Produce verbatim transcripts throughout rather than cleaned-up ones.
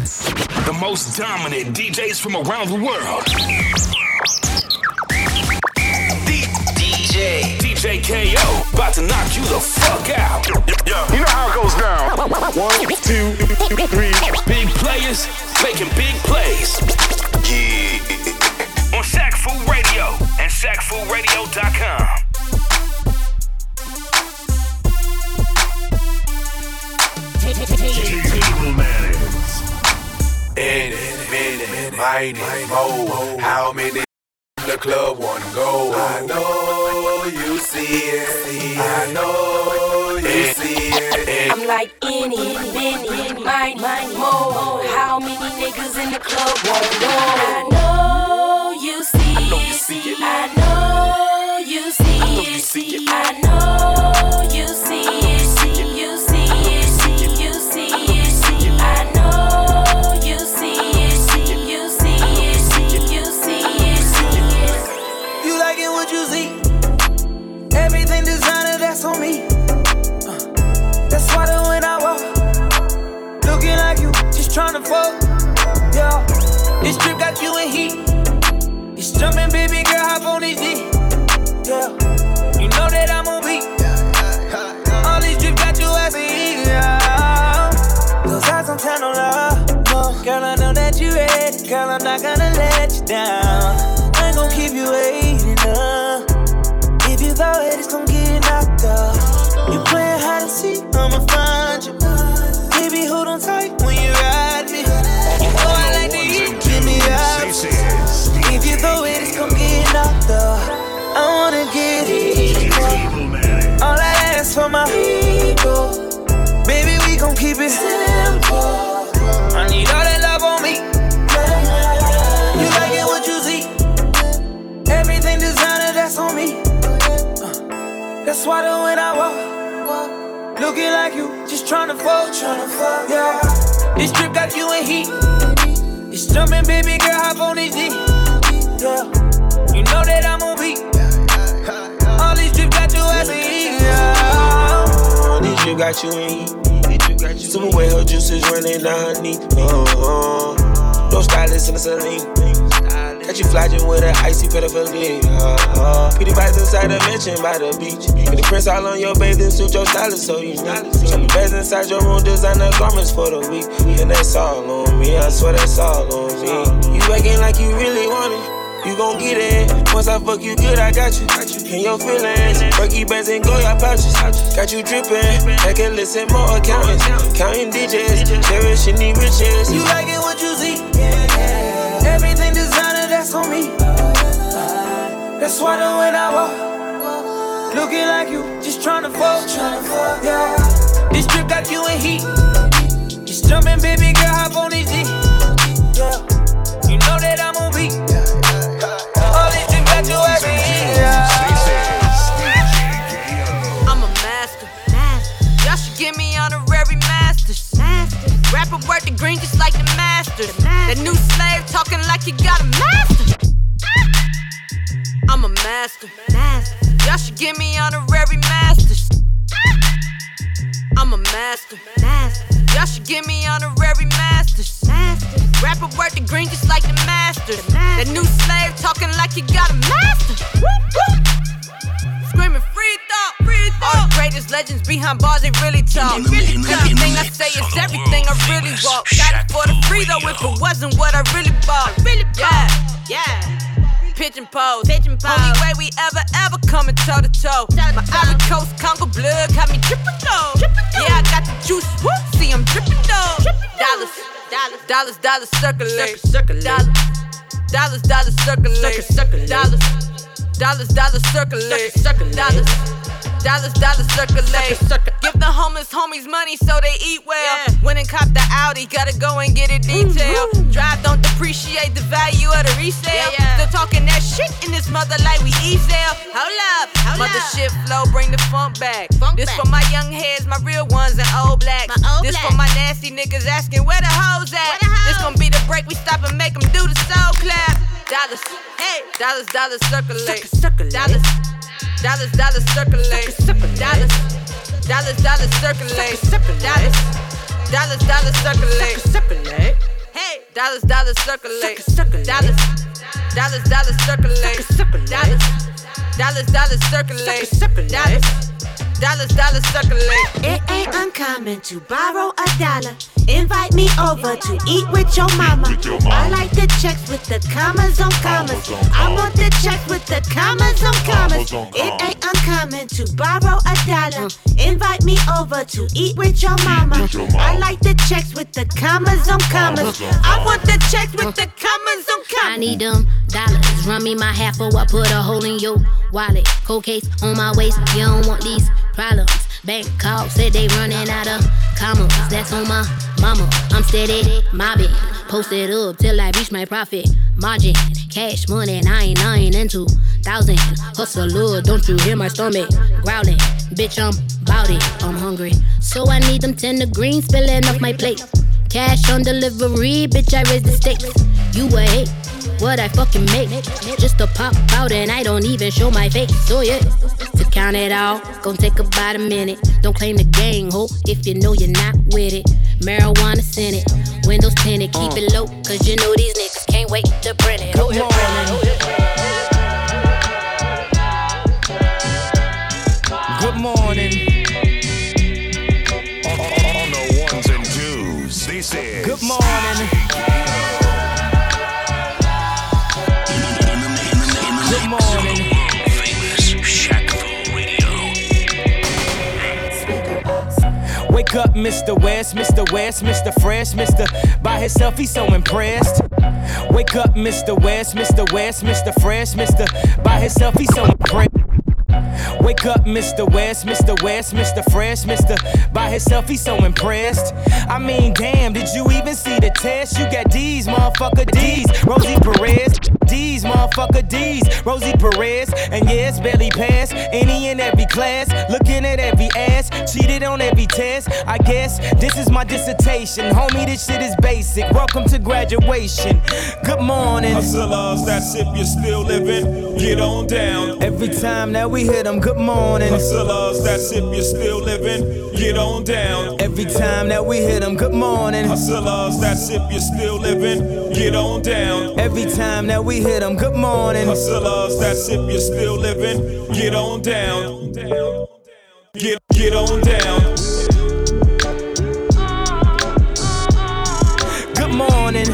The most dominant D Js from around the world. D- DJ D J K O, about to knock you the fuck out. You know how it goes down. One, two, three. Big players making big plays. Yeah. On Shaq Fu Radio and Shaq Fu Radio dot com. Table manners. In it, minute, minute, mo. How many the club wanna go? I know you see it. I know you see it. I'm like in it, minute, mine, mine, mo. How many niggas in the club wanna go? I know you see it. I know you see it. I know you see it. I know you see it. I know you see it. You see it. What you see, everything designer, that's on me. Uh, that's why the when I walk, looking like you, just tryna fuck. Yeah, this trip got you in heat. It's jumping, baby girl, hop on this D. Yeah, you know that I'm on beat. All these drips got you as a heat. Yeah, those eyes don't tell no love. No, girl, I know that you ready. Girl, I'm not gonna let you down. I ain't gon' keep you waiting up. If you throw it, it's gon' get knocked up. You playin' hide and seek, I'ma find you. Baby, hold on tight when you ride me. You know I like to eat, give me options. If you throw it, it's gon' get knocked up. I wanna get it. All I ask for my people. Baby, we gon' keep it simple. I need all that love on me. You like it what you see. Everything designer, that's on me. Uh, that's why the when I walk, looking like you, just tryna fuck, tryna fuck. Yeah, this trip got you in heat. It's jumping, baby girl, hop on this D. Yeah, you know that I'm on beat. All these trips got you as a heat. Yeah, this trip got you in heat. Super wet, her juices running down her knee. Uh-huh. No stylist in the saline. Got you flogging with an icy pedophilia. Uh-huh. Pretty vibes inside the mansion by the beach. Get the prints all on your bathing suit, your stylist so you know. Some beds inside your room, designer garments for the week. And that's all on me, I swear that's all on me. You acting like you really want it. You gon' get it. Once I fuck you good, I got you. In your feelings, Berkey bands and Goya pouches. Got you drippin', I can listen more accountants. Counting digits, cherishing the riches. You like it what you see. Everything designer, that's on me. That's why the when I walk, looking like you, just tryna fuck. Yeah, this trip got you in heat. Just jumping, baby girl, hop on this D. Yeah, you know that I'm on beat. All these trips got you as a heat. I'm a master. Y'all should give me honorary masters. Rapper worth the green just like the masters. That new slave talking like you got a master. I'm a master. Y'all should give me honorary masters. I'm a master. Y'all should give me honorary masters. Rapper worth the green just like the masters. That new slave talking like you got a master. Screaming free thought, free thought. All the greatest legends behind bars, they really talk. Everything I say is everything I really walk. Got it for the free though, if it wasn't what I really bought. Yeah, yeah. Pigeon pose, pigeon pose. Only way we ever, ever coming toe to toe. My Ivory Coast Congo blood got me drippin' though. Yeah, I got the juice, whoop. See I'm drippin' though. Dollars, dollars, dollars, dollars circulate. Dollars, dollars, dollars circulate. Dollars. Dollars, dollars circulate. Dollars, dollars, dollars circulate. Give the homeless homies money so they eat well. When and cop the Audi, gotta go and get it detailed. Drive don't depreciate the value of the resale. Still talking that shit in this mother like we easel. Hold up, mother shit flow, bring the funk back. This for my young heads, my real ones and old blacks. This for my nasty niggas asking where the hoes at. This gon' be the break we stop and make them do the soul clap. Dollars, hey, dollars, dollars circulate. Dollars, dollars, dollars circulate. Dollars, dollars, dollars circulate. Dollars, dollars, dollars circulate. Dollars, dollars circulate. Dollars, dollars, dollars circulate. Dollars, dollars, dollars circulate. Dollars, dollars, dollars circulate. It ain't uncommon to borrow a dollar. Invite me over to eat with your mama. I like the checks with the commas on commas. I want the checks with the commas on commas. It ain't uncommon to borrow a dollar. Invite me over to eat with your mama. I like the checks with the commas on commas. I want the checks with the commas on commas. I need them dollars. Run me my half or I put a hole in your wallet. Cold case on my waist. You don't want these problems. Bank call said they running out of commas. That's on my mama. I'm steady mobbing. Posted up till I reach my profit margin. Cash money, nine nine and two thousand. Hustler, don't you hear my stomach growling? Bitch, I'm bout it. I'm hungry, so I need them tender greens spilling off my plate. Cash on delivery, bitch, I raise the stakes. You a hate what I fucking make. Just to pop out and I don't even show my face. So yeah, to count it all, gon' take about a minute. Don't claim the gang, ho, if you know you're not with it. Marijuana Senate, windows tinted, keep it low, cause you know these niggas can't wait to print it. Good morning. Good morning. On the ones and twos, this is Good morning. Good morning. Wake up, Mister West, Mister West, Mister Fresh, Mister By himself, he's so impressed. Wake up, Mister West, Mister West, Mister Fresh, Mister By himself, he's so impressed. Wake up, Mister West, Mister West, Mister Fresh, Mister By himself, he's so impressed. I mean, damn, did you even see the test? You got D's, motherfucker, D's, Rosie Perez. D's, motherfucker, D's, Rosie Perez. And yeah, it's barely passed. Any and every class, looking at every ass, cheated on every test. I guess this is my dissertation. Homie, this shit is basic. Welcome to graduation. Good morning. Hustlers, that's if you're still living. Get on down. Every time that we hit them, good morning. Hustlers, that's if you're still living. Get on down. Every time that we hit them, good morning. Hustlers, that's if you're still living. Get on down. Every time that we hit them, good morning. Hustlers, that's if you're still living. Get on down. Get, get on down. Good morning.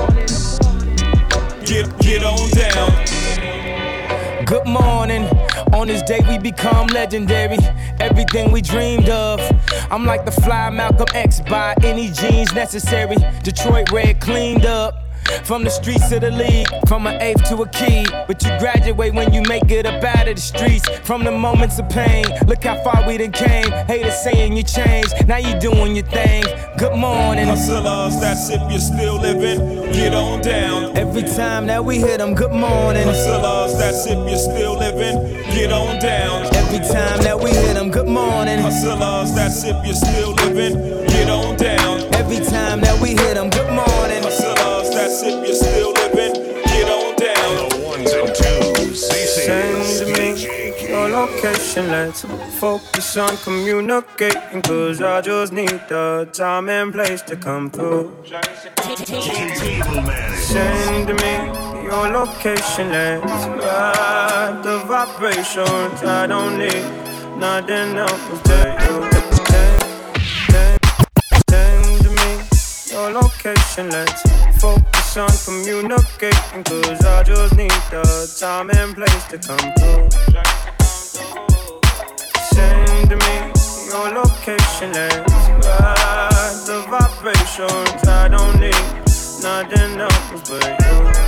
Get, get on down. Good morning. On this day we become legendary. Everything we dreamed of. I'm like the fly Malcolm X, by any jeans necessary. Detroit red cleaned up. From the streets to the league, from an eighth to a key. But you graduate when you make it up out of the streets. From the moments of pain, look how far we done came. Haters saying you changed, now you doing your thing. Good morning. Hustlers, that's if you're still living. Get on down. Every time that we hit them, good morning. Hustlers, that's if you're still living. Get on down. Every time that we hit them, good morning. Hustlers, that's if you're still living. Get on down. Every time that we hit them, good morning. Hustlers, that's if you're still living. Get on down. the ones and twos. This Send me is your location, let's focus on communicating. Cause I just need the time and place to come through. Table Manners. Send me your location, let's ride the vibrations. I don't need nothing else but you. Send me your location, let's focus on communicating. Cause I just need the time and place to come through. Send me your location, let's ride the vibrations. I don't need nothing else but you.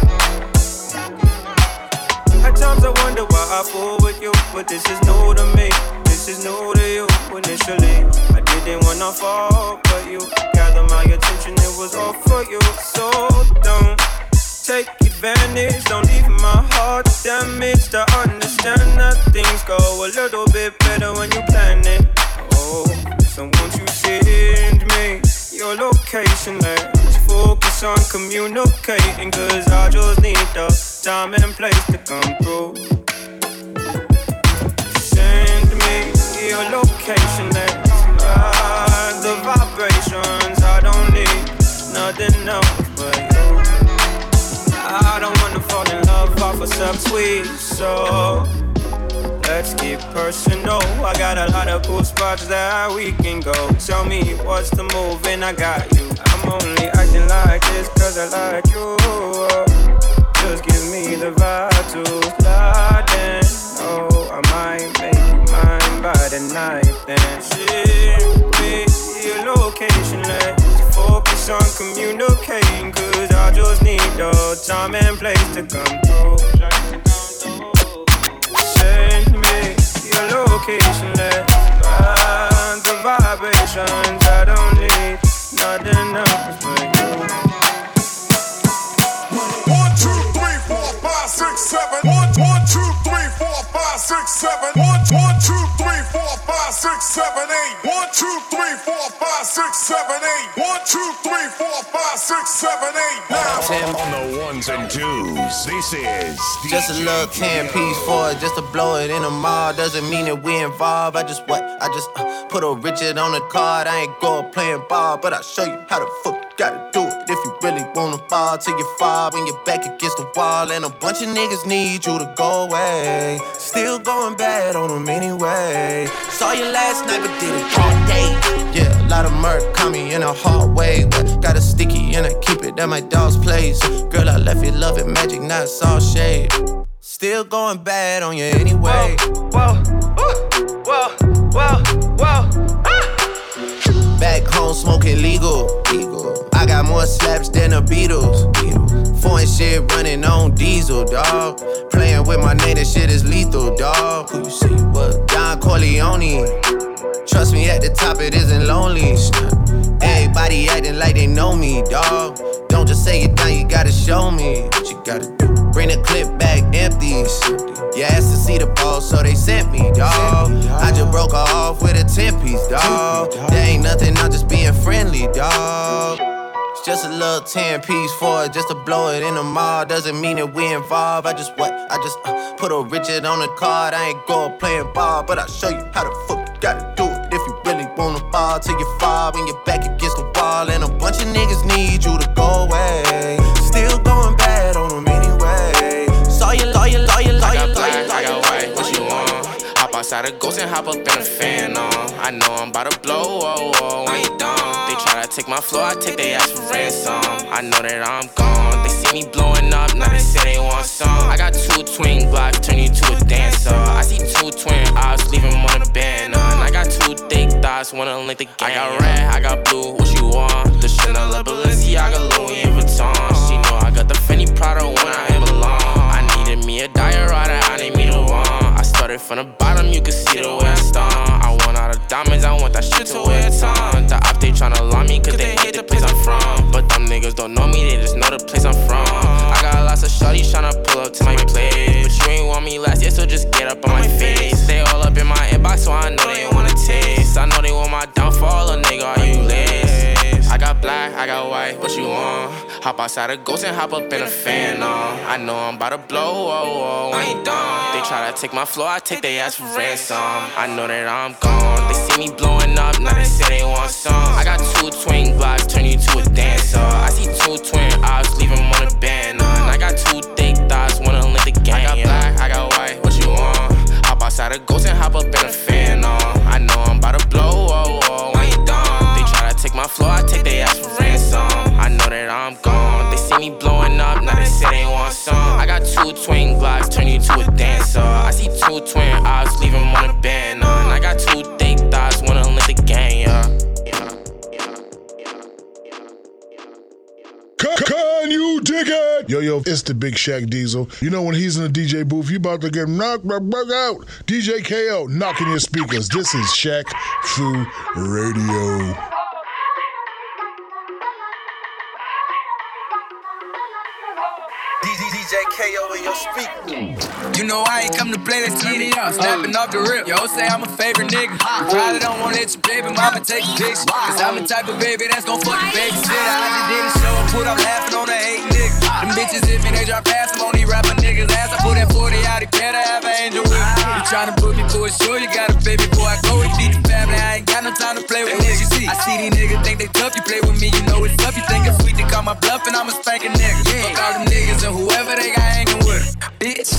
At times I wonder why I fool with you, but this is new to me. This is new to you. Initially, I didn't wanna fall, but you gathered my attention. It was all for you, so don't take advantage. Don't leave my heart damaged. I understand that things go a little bit better when you plan it. Oh, so won't you send me your location? Let's focus on communicating. Cause I just need the time and place to come through. Send me your location, let's ride the vibrations. I don't need nothing else but you. subtweet, so let's get personal. I got a lot of cool spots that we can go. Tell me what's the move and I got you. I'm only acting like this cause I like you. Just give me the vibe to slide in. Oh, I might make you mine by the night. Then shit me your location. Let's focus on communicating. Cause I just need the time and place to come through. Send me your location. Let's find the vibrations. I don't need nothing else but you. One, two, three, four, five, six, seven. One, one, two, three, four, five, six, seven. One, one, two, three, four, five, six, seven, eight. One, two, three, four, five, six, seven, eight. One, two, three, four, five, six, seven, eight. Now on the ones and twos, this is just a little ten piece for it, just to blow it in the mall. Doesn't mean that we involved. I just what? I just uh, put a Richard on the card. I ain't go playing ball, but I'll show you how the fuck you gotta do it. If you really wanna fall till you fall when you're back against the wall. And a bunch of niggas need you to go away. Still going bad on them anyway. Saw you last night but did it all day. Yeah, a lot of murk caught me in a hard way. But got a sticky and I keep it at my dog's place. Girl, I left you loving magic, not it's all shade. Still going bad on you anyway. Whoa, whoa, whoa, whoa, whoa, ah! Back home smoking legal. legal. I got more slaps than the Beatles. Beatles. Foreign shit running on diesel, dawg. Playing with my name, that shit is lethal, dawg. Who you say you was? Don Corleone. Trust me, at the top it isn't lonely. Everybody acting like they know me, dawg. Don't just say it down, you gotta show me what you gotta do. Bring the clip back empty. You asked to see the ball, so they sent me, dawg. I just broke her off with a ten piece, dawg. There ain't nothing, I'm just being friendly, dawg. It's just a little ten piece for it, just to blow it in the mall. Doesn't mean that we involved. I just what? I just uh, put a Richard on the card. I ain't go playing ball, but I'll show you how the fuck you gotta do it. If you really wanna fall till you fall when you're back against the wall. And a bunch of niggas need you to go away. Still going bad on them anyway. Saw you, saw you, saw you, saw you, I got black, I got white, what you want? Hop outside a ghost and hop up in a fan on. I know I'm about to blow, oh, oh, I ain't done. They try to take my flow, I take they ass for ransom. I know that I'm gone. They see me blowing up, now they say they want some. I got two twin blocks, turn you to a dancer. I see two twin eyes, leave them on a banner. And I got two thick thighs, wanna link the game. I got red, I got blue, what you want? The Chanel, the Balenciaga, Louis Vuitton. She know I got the Fendi Prada when I belong. I needed me a diorama, I need me the one. I started from the bottom, you can see the way I stomp. I want all the diamonds, I want that shit to wear a ton. The op, they tryna lie me, cause they hate the place I'm from. But them niggas don't know me, they just know the place I'm from. I got lots of shorties tryna pull up to my place. But you ain't want me last year, so just get up on my face. They all up in my inbox, so I know they wanna taste. I know they want my downfall, a nigga, are you lace? I got black, I got white, what you want? Hop outside a ghost and hop up in a fan on. I know I'm about to blow, oh, oh, I ain't done. They try to take my flow, I take they ass for ransom. I know that I'm gone. They see me blowing up, now they say they want some. I got two twin blocks, turn you to a dancer. I see two twin eyes, leave them on a banner. And I got two thick thighs, wanna link the game. I got black, I got white, what you want? Hop outside a ghost and hop up in a fan on. I know I'm about to blow, oh, oh, I ain't done. They try to take my flow, I take they ass for ransom. I know that I'm gone. They see me blowing up, now they say they want some. I got two twin blocks, turn you to a dancer. I see two twin eyes, leave them on a banner. And I got two thick thighs, wanna link the game, yeah. Can you dig it? Yo, yo, it's the Big Shaq Diesel. You know when he's in the D J booth, you about to get knocked the fuck out. D J K O, knocking your speakers. This is Shaq Fu Radio. D J K O in your speaker. You know I ain't come to play, let's turn me up. Snapping off the rip, yo, say I'm a favorite nigga. Probably don't wanna let your baby mama take a picture. Cause I'm the type of baby that's gon' fuck the babysitter. I just did a show and put up laughing on the hate nigga. Them bitches hit me, they drop past them on these rapper niggas' ass. I put that forty out, he better have an angel with me. You tryna put me for a show, you got a baby boy, I go to beat the family. I ain't got no time to play with niggas. You see, I see these niggas think they tough, you play with me, you know it's tough. You think it's sweet to call my bluff and I'm a spanking nigga. Fuck all them niggas and whoever they got hanging with them. Bitch,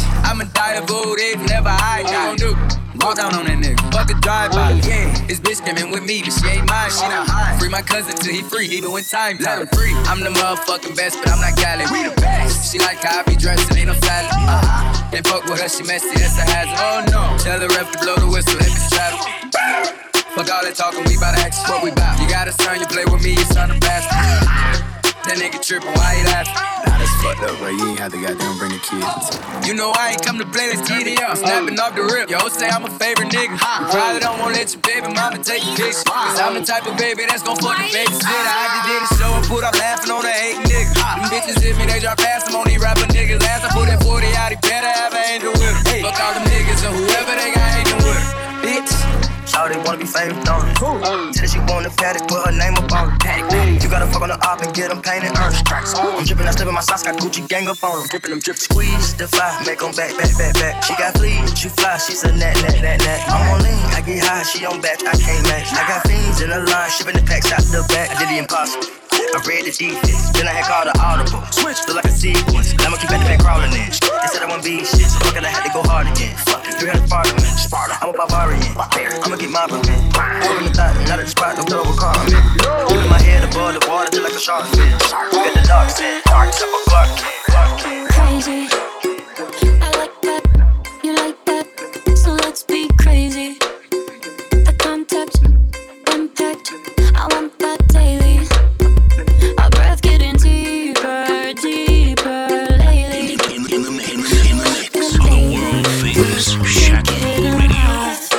Talk down on that nigga. Fuck a drive-by. Yeah, this bitch came in with me, but she ain't mine. She not high. Free my cousin till he free, even when time let him free. I'm the motherfucking best, but I'm not Cali. We the best. She like how I be dressed and ain't no salad. Uh-huh. Can't fuck with her, she messy, that's a hazard. Oh no. Tell the ref to blow the whistle, let me travel. Fuck all that talking, we bout to act what we bout. You got a son, you play with me, you son of bastard. That nigga trippin', why he laughing? Nah, that's fucked up, bro. You ain't have to goddamn bring the kids. You know I ain't come to play, let's get it up. Snapping off the rip, yo, say I'm a favorite nigga. Probably don't wanna let your baby mama take a picture. Cause I'm the type of baby that's gon' fuck the babysitter. I just did a show and put up laughing on the eight niggas. Them bitches hit me, they drop past them on these rapper niggas. Last I put that forty out, he better have an angel with him. Fuck all them niggas and whoever they got hanging with him. Bitch. Shawty wanna be famous, don't it? Cool. Tell her she want the paddock, put her name up on it. You gotta fuck on the op and get them painted earnest. I'm drippin', I slip in my socks, got Gucci gang up on them. Drippin' them drip, squeeze the fly, make them back, back, back, back. She got fleas, she fly, she's a nat, nat, nat, nat. I'm on lean, I get high, she on batch, I can't match. I got fiends in the line, shipping the packs out the back. I did the impossible. I read the defense, then I had called the audible. Switch, feel like a sequence. I'ma keep at the back crawling in. They said I wouldn't be shit, so fuck it, I had to go hard again. Fuck it, three hundred Sparta, man. Sparta, I'm a barbarian. I'ma get my man. Open the thought, not at the spot, no double car, man. Keeping my head above the water, just like a shark fin. Got the dark side, dark side of Clark Kent. Crazy, I like that, you like that, so let's be crazy. The contact, impact, I want that daily. Our breath getting deeper, deeper lately. In, in, in, in, in the mix on the world famous Shaqful Radio.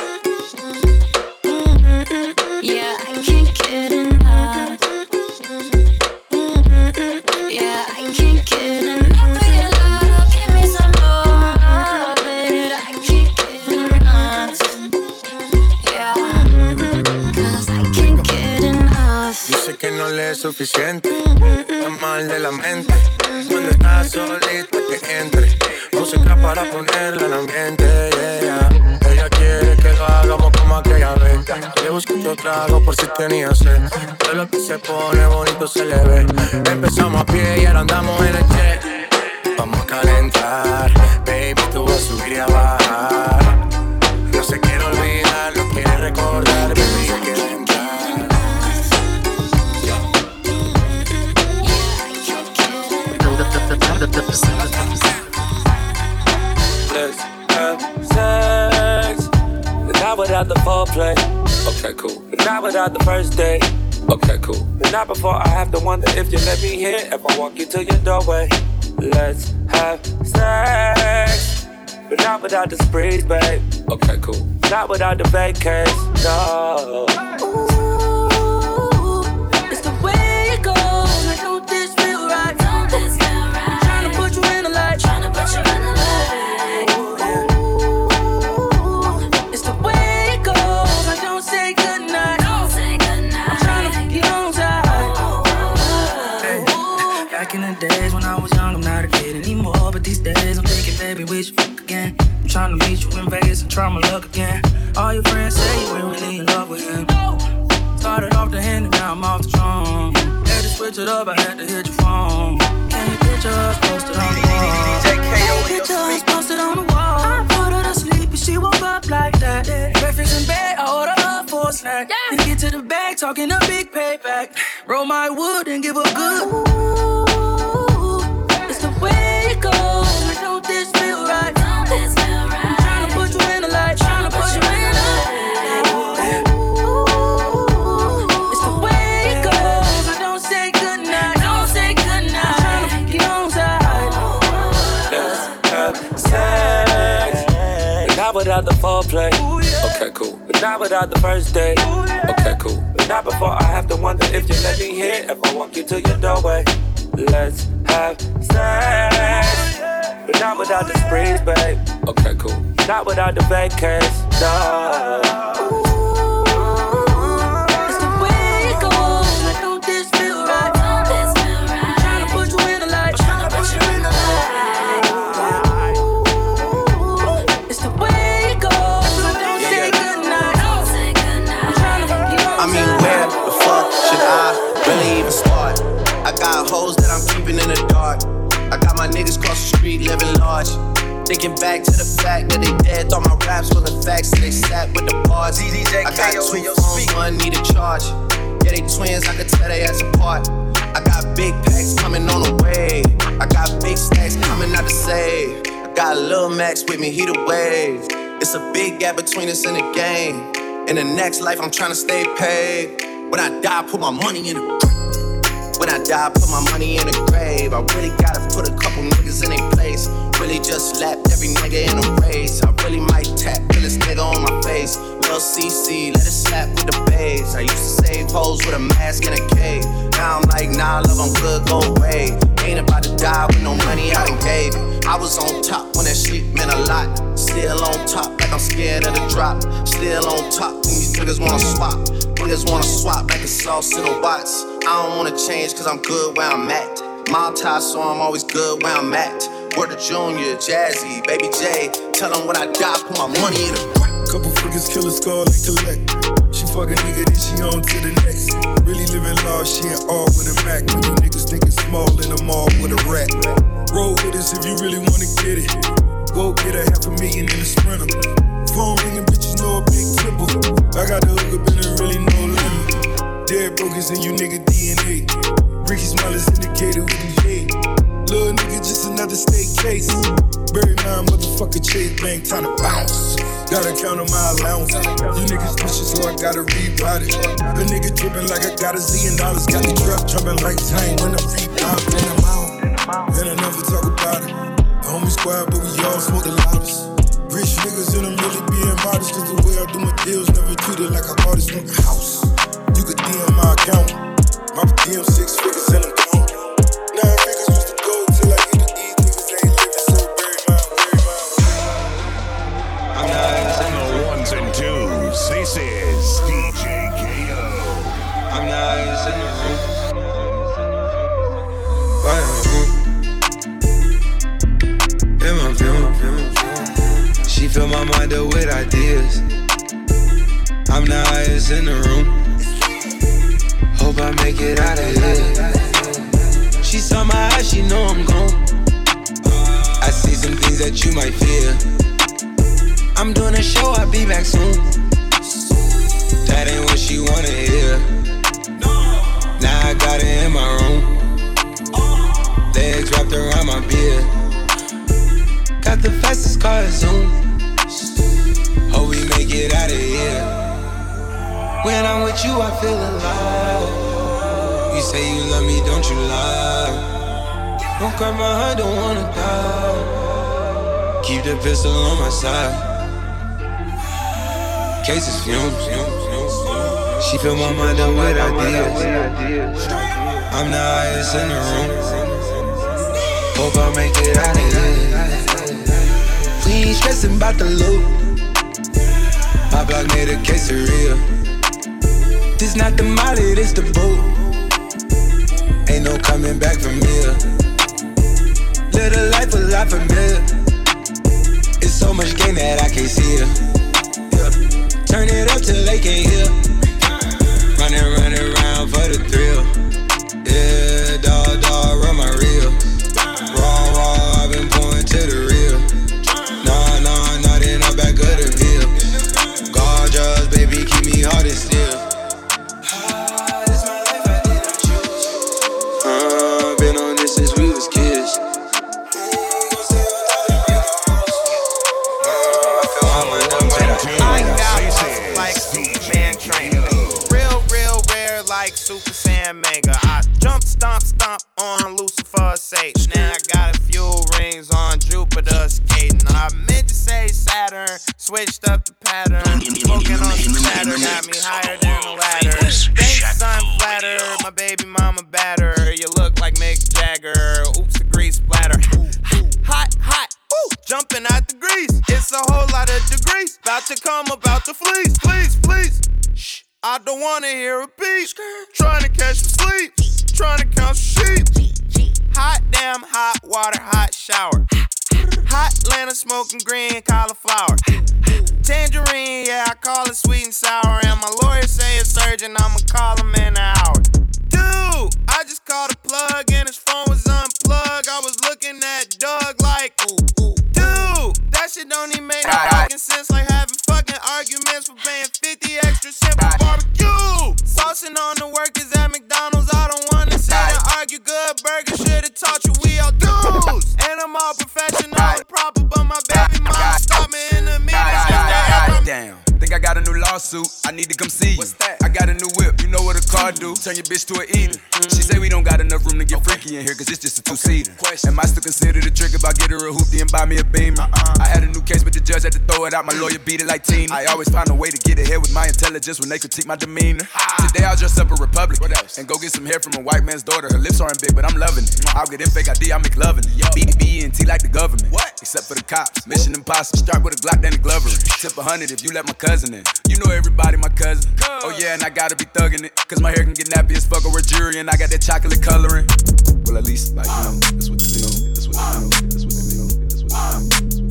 Yeah, I can't get enough. Yeah, I can't get enough of your love. Give me some more of it. I can't get enough. Yeah, cause I can't get enough. Dice que no le es suficiente, está mal de la mente. Cuando estás solita que entre, música para ponerla en ambiente, yeah. Ella quiere que lo hagamos como aquella vez. Le busco otro trago por si tenía sed. De lo que se pone bonito se le ve. Empezamos a pie y ahora andamos en el jet. Vamos a calentar, baby, tú vas a subir y a bajar. No se quiere olvidar, no quiere recordar, baby, yo quiero entrar. Let's have sex. Not without the foreplay. Okay, cool. Not without the first date. Okay, cool. Not before I have to wonder if you let me in. If I walk you to your doorway. Let's have sex. But not without the sprees, babe. Okay, cool. Not without the vacays. No. It's the way it goes. I know this feel right. Don't this feel right? Tryna put you in the light. Tryna put you in the light. It's the way it goes. I don't say goodnight. Don't say goodnight. I'm tryna get on time. Hey, back in the days when I was young, I'm not a kid anymore. But these days I'm thinking, baby, we should fuck again. I'm tryna meet you in Vegas and try my luck again. All your friends say you ain't really in love with him. Started off the hand and now I'm off the drum. Had to switch it up, I had to hit your phone. Can you picture us posted on the wall? Picture us posted on the wall. I put her to sleep and she woke up like that. Breakfast in bed, I order her for a snack. Then get to the bag, talking a big payback. Roll my wood and give a good. Ooh, it's the way it goes. I know this feel right. Don't this feel right? I'm tryna put you in the light. Tryna put you in the light. It's the way it goes. I don't say goodnight. Don't say goodnight. Tryna get on side. Let's have sex. Not without the foreplay. Okay, cool. But not without the first date. Okay, cool. But not before I have to wonder if you let me in. If I walk you to your doorway. Let's have sex. But not without the sprees, babe. Okay, cool. Not without the vacays. No. It's the way it goes. I know this feel right. Don't this feel right? Tryna put you in the light. Tryna put you in the light. It's the way it goes. I don't say goodnight. Don't say goodnight. I'm tryna get on. I mean, where the fuck should I really even start? I got hoes that I'm keeping in the dark. I got my niggas across the street living large. Thinking back to the fact that they dead, thought my raps wasn't facts, so they sat with the bars. I got two phones, one need a charge. Yeah, they twins, I could tell they ass apart. I got big packs coming on the way. I got big stacks coming out to save. I got Lil Max with me, he the wave. It's a big gap between us in the game. In the next life, I'm tryna stay paid. When I die, put my money in the grave. When I die, put my money in the grave. I really gotta put a couple niggas in their place. Really just slapped every nigga in a race. I really might tap this nigga on my face. Lil C C, let it slap with the bass. I used to save hoes with a mask in a cave. Now I'm like, nah, love, I'm good, go away. Ain't about to die with no money I done gave it. I was on top when that shit meant a lot. Still on top, like I'm scared of the drop. Still on top when these niggas wanna swap. Niggas wanna swap like it's sauce in the watts. I don't wanna change cause I'm good where I'm at. Mob tie, so I'm always good where I'm at. Word to Junior, Jazzy, Baby J. Tell them when I die, put my money in the couple figures, kill a skull and collect. She fuck a nigga, then she on to the next. Really living large, she ain't all with a Mac. When you niggas thinking small in the mall with a rat. Roll with us if you really wanna get it. Go get a half a million in a Sprinter. Phone ringing, bitches know a big triple. I got the hook up and there really no limit. Dead brokers in you nigga D N A. Ricky Smile is indicated with the J. Little nigga, just another state case. Bury my motherfucker Chase Bank, time to bounce. Gotta count on my allowance. You niggas vicious, so I gotta rewrite it. The nigga drippin' like I got a zillion dollars. Got the truck jumping like time when I rebound. Then I'm out, and I never talk about it. The homie squad, but we all smoke the loudest. Rich niggas and I'm really being modest. Cause the way I do my deals, never treated like I artist want a house. You could D M my account. My D M six figures and I'm gone. Nine figures used to go till I get to these niggas ain't living, so bury mine, bury mine. I'm not on the ones and twos. This is D J K O. I'm nice in the room. In my room. She fill my mind up with ideas. I'm the highest in the room. Hope I make it out of here. She saw my eyes, she know I'm gone. I see some things that you might fear. I'm doing a show, I'll be back soon. That ain't what she wanna hear. Now I got it in my room. Legs wrapped around my beard. Got the fastest car, Zoom. Hope we make it out of here. When I'm with you, I feel alive. You say you love me, don't you lie? Don't cry my heart, don't wanna die. Keep the pistol on my side. Cases fumes. She fill my mind up with ideas. I'm the highest in the room. Hope I make it out of here. We ain't stressing about the loot. My block made a quesadilla. This not the molly, this the boat. Ain't no coming back from here. Live the life a lot familiar. It's so much gain that I can't see it. Yeah. Turn it up till they can't hear. Running, running around for the thrill. Yeah, dog, dog, run my reel. Raw, raw, I've been pouring to the real. Nah, nah, not in the back of the bill. Gorgeous, baby, keep me hard and still. Uh, been on this since we was kids. I got muscles like Superman trainer. Real, real rare like Super Saiyan Mega. I jump, stomp, stomp on Lucifer's Satan. Now I got a few rings on Jupiter skating. I meant to say Saturn, switched up the pattern. Smoking on some chatter, got me higher than a ladder. Thanks, I'm flattered, my baby mama batter. You look like Mick Jagger, oops, the grease splatter. Hot, hot, ooh, jumping out the grease. It's a whole lot of degrees, about to come, about to fleece. Please, please, shh, I don't wanna hear a beat. Trying to catch some sleep, trying to count some sheep. Hot damn, hot water, hot shower. Hot Atlanta smoking green cauliflower. Tangerine, yeah, I call it sweet and sour. And my lawyer say it's urgent, I'ma call him in an hour. Dude, I just called a plug and his phone was unplugged. I was looking at Doug like, ooh, ooh. Dude, turn your bitch to an eater. She say we don't got enough room to get freaky in here, cause it's just a two-seater. Am I still considered a trick if I get her a hoopty and buy me a Beamer? I had a new case, but the judge had to throw it out. My lawyer beat it like Tina. I always find a way to get ahead with my intelligence when they critique my demeanor. Today I'll dress up a Republican and go get some hair from a white man's daughter. Her lips aren't big, but I'm loving it. I'll get in fake I D, I'll make loving it. B D B N T like the government. Except for the cops. Mission impossible. Strike with a Glock, then the Glover. Tip a hundred if you let my cousin in. You know everybody, my cousin. Oh yeah, and I gotta be thugging it. Cause my hair can get nappy as fuck over jury, and I got that chocolate coloring. Well, at least, like, you know, that's what they know. That's what they know. That's what they know. That's what they know.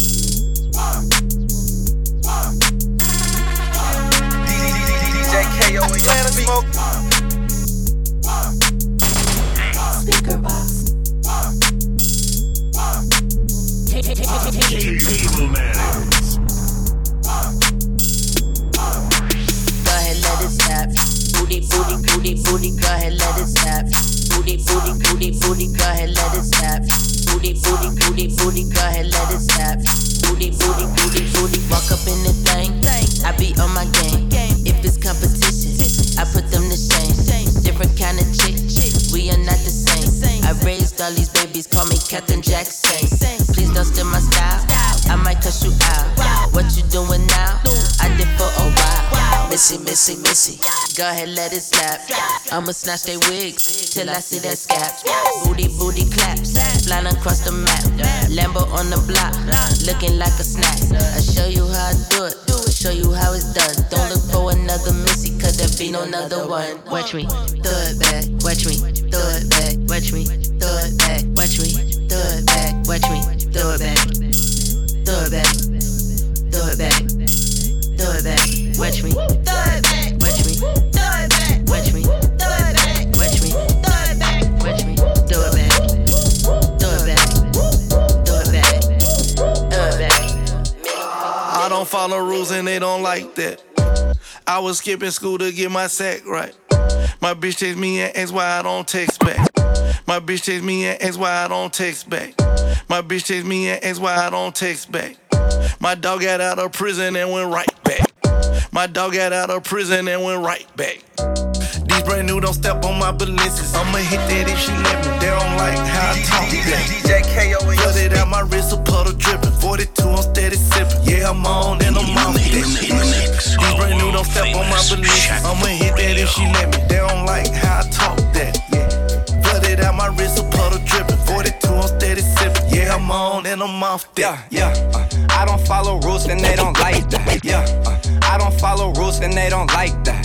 D J K O and Atlanta Smoke. Speaker box. Table manners. Go ahead, let it snap. Booty, booty, booty, booty. Go ahead, let it snap. Booty, booty, booty, booty. Go ahead, let it snap. Booty, booty, booty, booty. Go ahead, let it snap. Booty, booty, booty, booty. Walk up in the thing. I be on my game. If it's competition, I put them to shame. Different kind of chick. We are not the same. I raised all these babies, call me Captain Jackson. Please don't steal my style. I might cuss you out. What you doing now? I did for a while. Missy, missy, missy. Go ahead, let it snap. I'ma snatch they wigs till I see that scap. Booty, booty claps. Flying across the map. Lambo on the block, looking like a snack. I show you how I do it. Show you how it's done. Don't look for another missy, cause there be no another one. Watch me, throw it back. Watch me, throw it back. Watch me, throw it back. Watch me, throw it back. Watch me, throw it back. Throw it back. Throw it back. Throw it back. Watch me, throw it back. Watch me, throw it back. Watch me, throw it back. Watch me, throw it back. Watch me, throw it back. Throw it back. Throw it back. Throw it back. I don't follow rules and they don't like that. I was skipping school to get my sack right. My bitch text me and asks why I don't text back. My bitch text me and asks why I don't text back. My bitch text me and asks why I don't text back. My dog got out of prison and went right back. My dog got out of prison and went right back. These brand new don't step on my Balenciagas. I'ma hit that if she let me. They don't like how I talk that. D J K O and Put it out my wrist, a puddle dripping. forty-two, I'm steady sipping. Yeah, I'm on and I'm off that. These brand new don't step on my Balenciagas. I'ma hit that if she let me. They don't like how I talk that. Put it out my wrist, a puddle dripping. forty-two, I'm steady sipping. Yeah, I'm on and I'm off that. Yeah, yeah. Uh, I don't follow rules and they don't like that. Yeah, uh, I don't follow rules and they don't like that.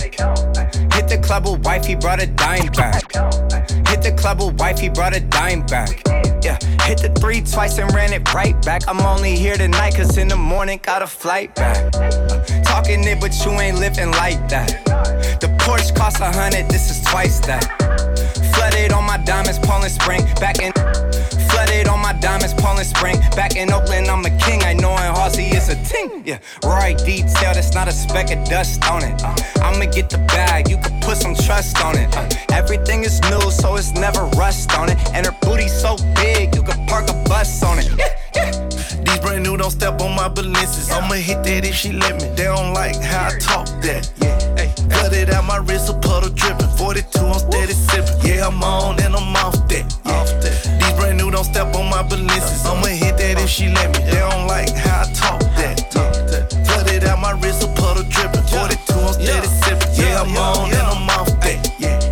Hit the club with wife, he brought a dime back. Hit the club with wife, he brought a dime back. Yeah, hit the three twice and ran it right back. I'm only here tonight cause in the morning got a flight back. Uh, talking it but you ain't living like that. The Porsche cost a hundred, this is twice that. Flooded on my diamonds, Poland Spring. Back in Flooded on my diamonds, Poland Spring. Back in Oakland, I'm a king. I know in Halsey it's a ting. Yeah, right detail, that's not a speck of dust on it. Uh, I'ma get the bag, you can put some trust on it. Uh, everything is new, so it's never rust on it. And her booty so big, you can park a bus on it. Yeah, yeah. These brand new don't step on my Balenciagas. I'ma hit that if she let me. They don't like how I talk that. Cut it out my wrist, a puddle dripping. forty-two, I'm steady sipping. Yeah, I'm on and I'm off that. Off that. These brand new don't step on my Balenciagas. I'ma hit that if she let me. They don't like how I talk that. Cut it out my wrist, a puddle dripping. forty-two, I'm steady sipping. Yeah, I'm on and I'm off that.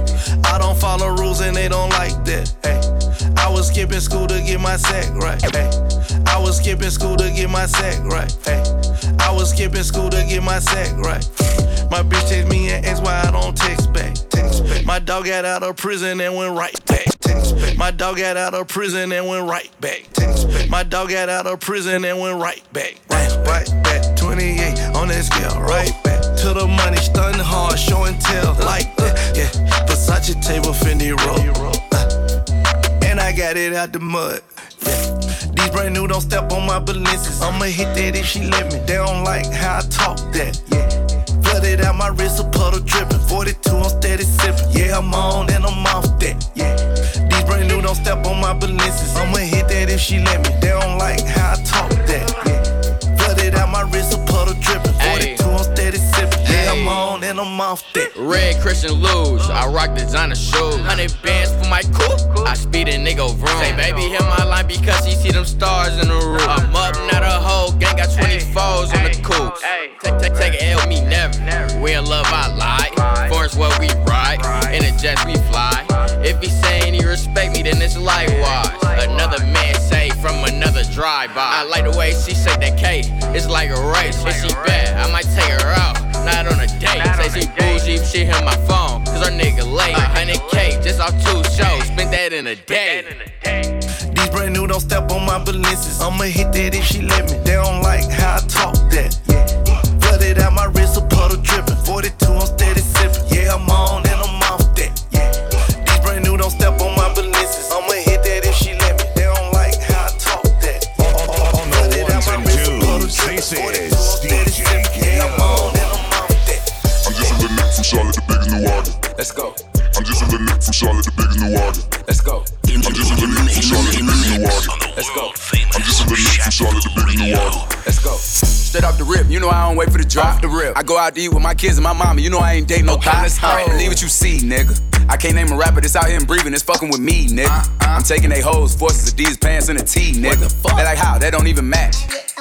I don't follow rules and they don't like that. I was skipping school to get my sack right. I was skipping school to get my sack right. I was skipping school to get my sack right. My bitch text me and asks why I don't text back. My dog got out of prison and went right back. My dog got out of prison and went right back. My dog got out of prison and went right back. Right back, twenty-eight on that scale, right back. To the money, stunning hard, show and tell, like that. Yeah, Versace table, Fendi roll. Uh, and I got it out the mud. Yeah. These brand new don't step on my Balenciagas. I'ma hit that if she let me. They don't like how I talk that. Yeah. Flooded out my wrist, a puddle dripping. forty-two, I'm steady sipping. Yeah, I'm on and I'm off that. Yeah. These brand new don't step on my Balenciagas. I'ma hit that if she let me. They don't like how I talk that. Yeah. Flooded out my wrist, a puddle dripping. forty-two, I'm steady sipping. Yeah, I'm on and I'm off that. Red Christian Luge, I rock designer shoes. Hundred bands for my coupe, I speed a nigga room. Say baby hit my line because he see them stars in the roof. I'm up, now the whole gang got twenty-fours on the coupe. Take, take, take an L, me never. We in love, I lie. Force what we ride, in the jets we fly. If he saying he respect me, then it's likewise. Another man say from another drive-by. I like the way she say that K, it's like a race. If she bad, I might take her out, not on a date. Say she bougie, she hit my phone, cause her nigga late. one hundred K, just off two shows, spent that in a day. These brand new, don't step on my balances. I'ma hit that if she let me. They don't like how I talk that. Flooded out my wrist, a puddle dripping. forty-two, I'm steady sipping. Yeah, I'm on and I'm off that. These brand new, don't step on my balances. I'ma hit that if she let me. They don't like how I talk that. Flooded out my wrist, a puddle dripping. forty-two, I'm steady sipping. Yeah, I'm on and I'm off that. I'm just a little nigga from Charlotte, the biggest new order. Let's go. I'm just a little nigga from Charlotte, the biggest new order. Let's go. I'm just a little nigga from Charlotte, the biggest new order. Let's go. I'm just a little nigga from Charlotte, the biggest new order. Let's go. Straight off the rip, you know I don't wait for the drop. The rip. I go out to eat with my kids and my mama, you know I ain't dating no thoughts. Believe what you see, nigga. I can't name a rapper that's out here and breathing, it's fucking with me, nigga. Uh, uh, I'm taking they hoes, forces, Adidas pants, and a tee, nigga. They like how? They don't even match.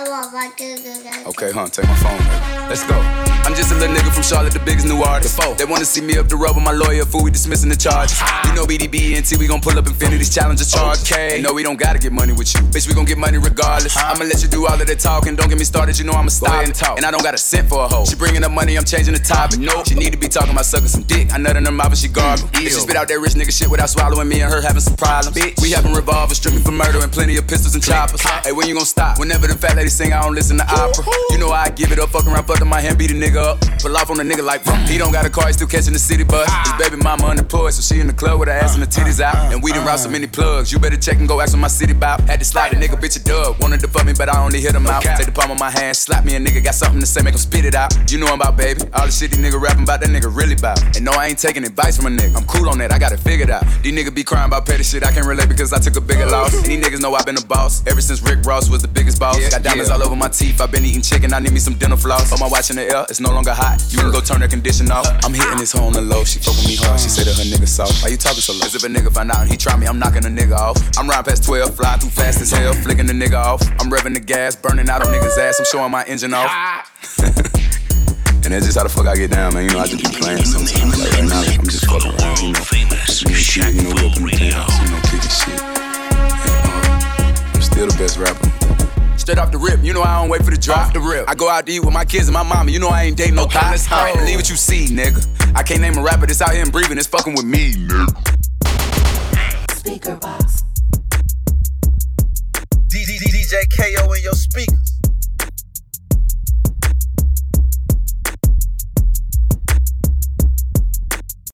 Okay, huh? Take my phone, baby. Let's go. I'm just a little nigga from Charlotte, the biggest new artist. They wanna see me up the road with my lawyer, fool, we dismissing the charges. You know B D B N T, we gon' pull up Infinity's Challenger charge. Okay. No, we don't gotta get money with you. Bitch, we gon' get money regardless. I'ma let you do all of that talking, don't get me started, you know I'ma stop and talk. And I don't got a cent for a hoe. She bringing up money, I'm changing the topic. No, she need to be talking about sucking some dick. I nut in her mouth and she gargle. Bitch, she spit out that rich nigga shit without swallowing, me and her having some problems. Bitch, we having revolvers, stripping for murder and plenty of pistols and choppers. Hey, when you gon' stop? Whenever the fat lady sing, I don't listen to opera. You know I give it up, fucking around, fucking my hand, beat a nigga up. Pull off on a nigga like, he don't got a car, he still catching the city bus. His baby mama unemployed, so she in the club with her ass and her titties out. And we done route so many plugs, you better check and go ask on my city bop. Had to slide a nigga, bitch a dub. Wanted to fuck me, but I only hit him out. Take the palm of my hand, slap me a nigga, got something to say, make him spit it out. You know I'm about, baby. All the shit these nigga rapping about, that nigga really bout. And no, I ain't taking advice from a nigga. I'm cool on that, I got it figured out. These niggas be crying about petty shit, I can't relate because I took a bigger loss. And these niggas know I've been a boss ever since Rick Ross was the biggest boss. Got diamonds all over my teeth, I've been eating chicken, I need me some dental floss. On my watch in the air, it's no longer hot. You can go turn the condition off. I'm hitting this hoe on the low, she fuck with me hard. She said that her nigga soft. Why you talking so low? As if a nigga find out and he try me, I'm knocking a nigga off. I'm riding past twelve, flying through fast as hell, flicking the nigga off. I'm revving the gas, burning out on niggas' ass, I'm showing my engine off. And that's just how the fuck I get down, man. You know, I just be playing sometimes. Like right now, I'm just fucking around, you know. Me and Kid, you know, we up in the penthouse, you know, kicking shit. And, uh, I'm still the best rapper. Straight off the rip, you know I don't wait for the drop. Off the rip. I go out to eat with my kids and my mama, you know I ain't dating no thoughts. Believe what you see, nigga. I can't name a rapper that's out here and breathing, it's fucking with me, nigga. Speaker box. D J K O in your speakers.